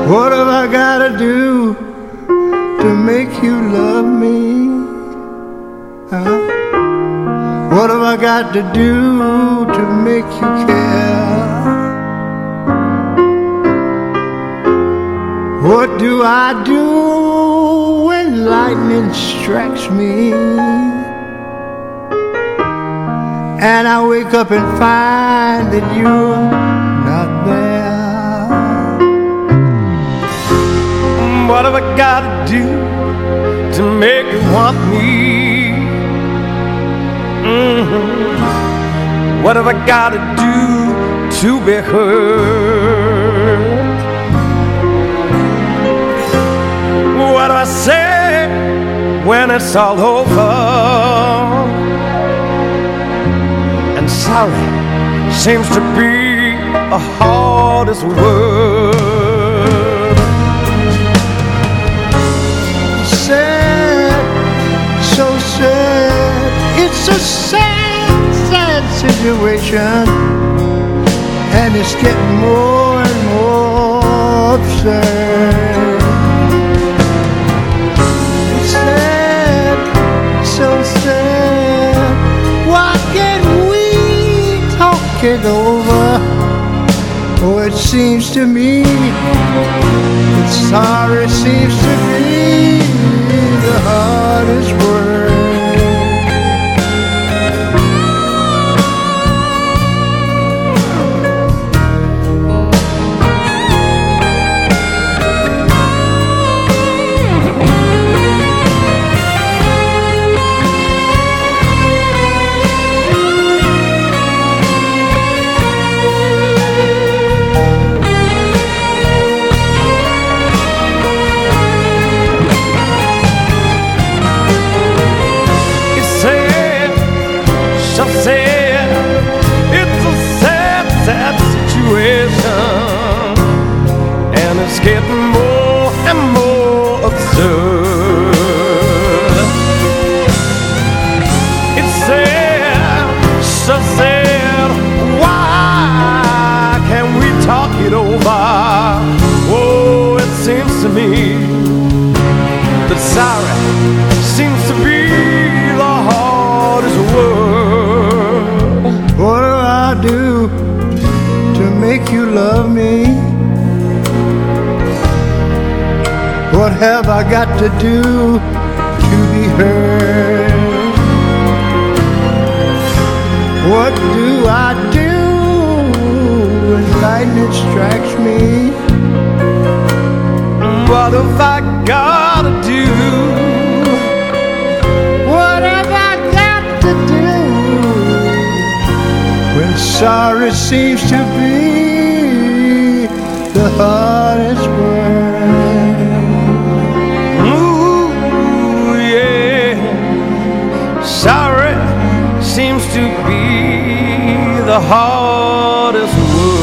What have I gotta do to make you love me? Huh? What have I got to do to make you care? What do I do when lightning strikes me and I wake up and find that you're not there? What have I got to do to make you want me? What have I got to do to be heard? What do I say when it's all over? And sorry seems to be the hardest word. Sad, so sad. It's a sad, sad situation, and it's getting more and more absurd. It's sad, so sad. Why can't we talk it over? Oh, it seems to me that sorry seems to be the hardest word. It's getting more and more absurd. It's sad, so sad. Why can't we talk it over? Oh, it seems to me that sorry seems to be the hardest word. What do I do to make you love me? What have I got to do to be heard? What do I do when lightning strikes me? What have I got to do? What have I got to do when sorry seems to be the hardest word? Sorry seems to be the hardest word.